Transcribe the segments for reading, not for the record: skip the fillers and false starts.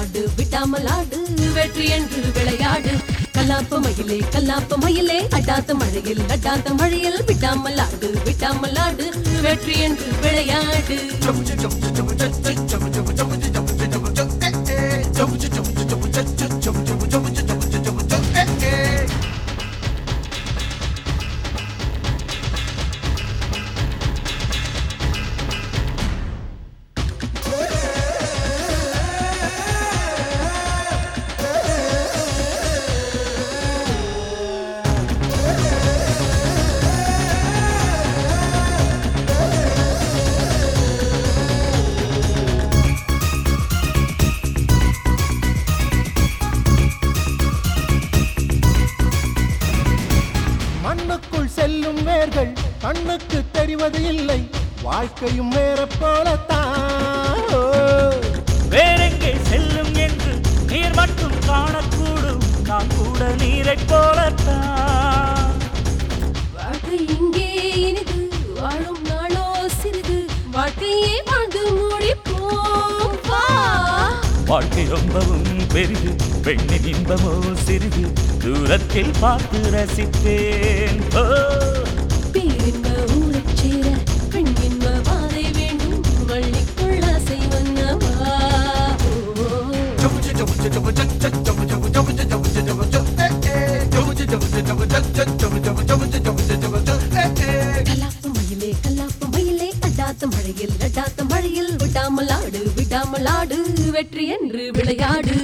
ஆடு விடாமல் ஆடு வெற்றி என்று விளையாடு கல்லாப்பு மயிலே அடாத்த மழையில் விடாமல் ஆடு வெற்றி என்று விளையாடு மண்ணுக்குள் செல்லும் வேர்கள் கண்ணுக்கு தெரிவது இல்லை வாழ்க்கையும் வேற போலத்தான் வேறெங்கே செல்லும் என்று நீர் மட்டும் காணக்கூடும் நான் கூட நீரை போலத்தான் வாழ்க்கை இங்கே இனிது வாழும் நாளோ சிறிது வாழ்க்கையே வாழ்ந்து முடிப்போம் வாழ்க்கை ரொம்பவும் பெரிது பெண்ணின் இன்பமோ சிறிது தூரத்தில் பார்த்து ரசித்தேன் பேரின்ப ஊரைச் சேர பெண் இன்ப பாதை வேண்டும் வள்ளிக்குள் ஆசை வந்தவா கல்லாப்பு மயிலே அடாத்த மழையில் விடாமல் ஆடு வெற்றி என்று விளையாடு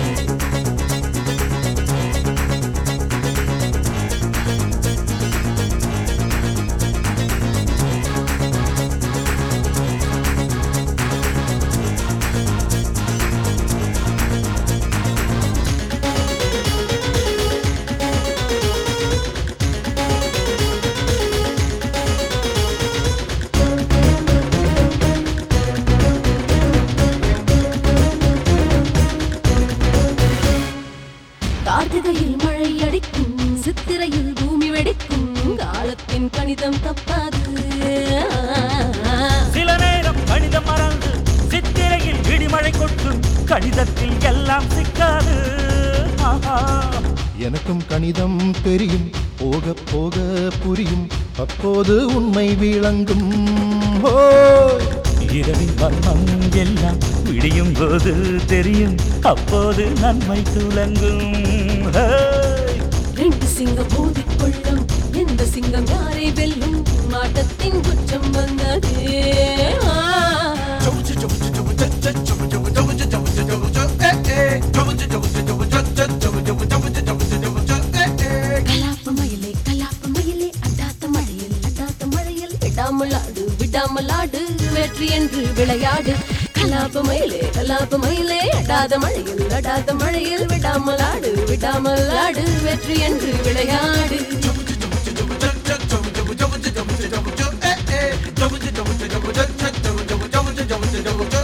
கார்த்திகையில் மழை அடிக்கும் சித்திரையில் பூமி வெடிக்கும் காலத்தின் கணிதம் தப்பாது சில நேரம் கணிதம் மறந்து சித்திரையில் இடிமழை கொட்டும் கணிதத்தில் எல்லாம் சிக்காது எனக்கும் கணிதம் தெரியும் போக போக புரியும் அப்போது உண்மை விளங்கும் இரவின் வர்ணம் எல்லாம் விடியும் போது தெரியும் அப்போது நன்மை துலங்கும் ரெண்டு சிங்கம் மோதிக் கொள்ளும் எந்த சிங்கம் யாரை வெல்லும் மாட்டத்தின் குற்றம் வந்தது கல்லாப்பு மயிலே அடாத்த மழையில் விடாமல் ஆடு வெற்றி என்று விளையாடு கல்லாப்பு மயிலே அடாத மழையில் விடாமல் ஆடு வெற்றி என்று விளையாடு